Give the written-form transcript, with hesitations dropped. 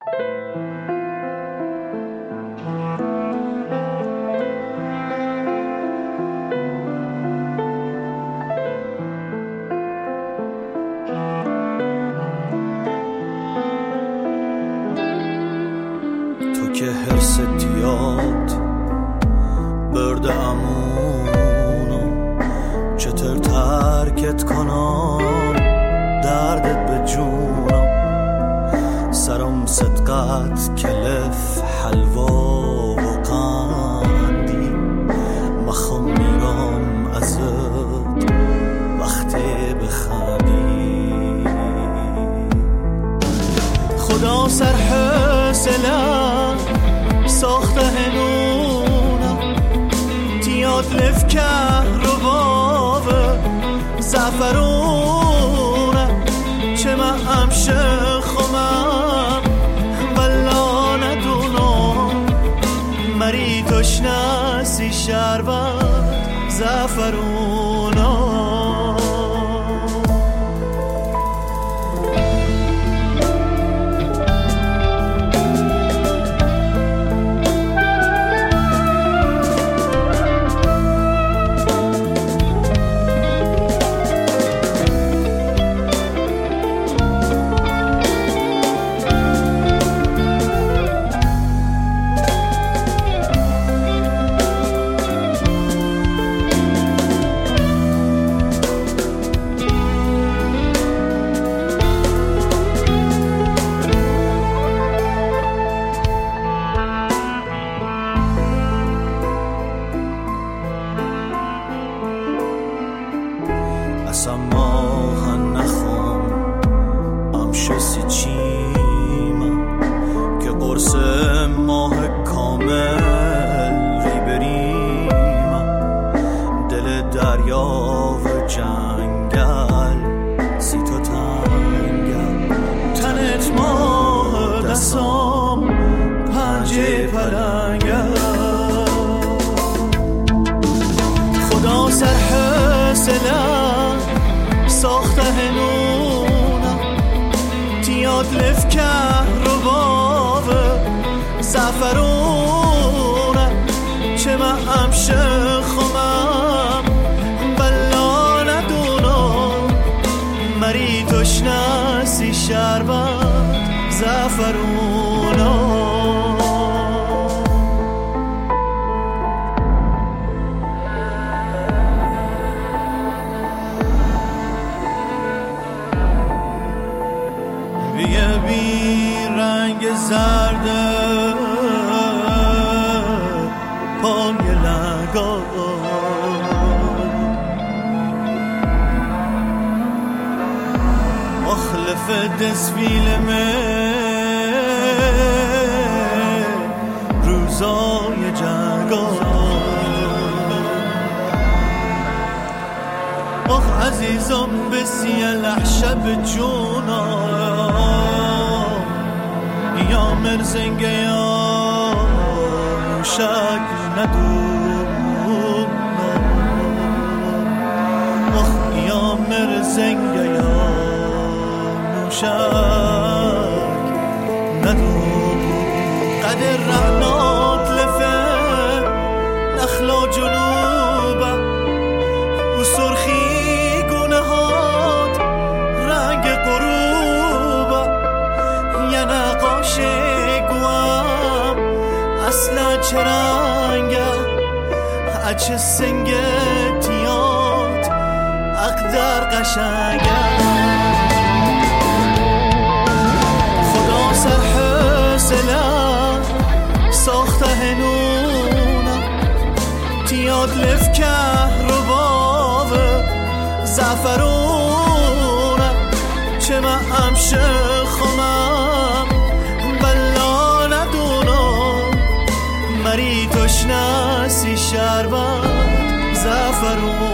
تو که حرس دیاد برده امونو چطور ترکت کنم دردت به جونم سرم صدقت کلف حلوا و قندی مخم میرم ازت وقتی بخندی خدا سر حسلم ساخته هنونم تیاد لفکه رو بابه زفرونه چه من همشه خمم بلا ندونم مری تشنسی شربت زفرونه اصلا ماه نخوام امشسی چیم که قرص ماه کامل ری بریم دل دریا و جنگل سی تو تنگل تنت ماه دستام پنجه پلنگل خدا سر حسلم ساخته هنونم تیاد لفکه رو بابه زفرونه چه من همشه خمم بلا ندونم مری تشنسی شربت زفرونه بی رنگ زرده پای لنگا مخلف دسفیل روزای جنگا آخ عزیزم بسیه شب جونم یا مرزنگه یا شک ندونم آخ یا مرزنگه یا شک ندونم قدر رهنات لفه نخلا جنوبه و سرخی اصلا چرنگه اچه سنگتیات اقدر قشنگه خدا سر حسلم ساخته هنونم تیاد لفکه رو بابه زفرونه چه من همشه خمم بلا ندونم مری تشنسی شربت زفرونه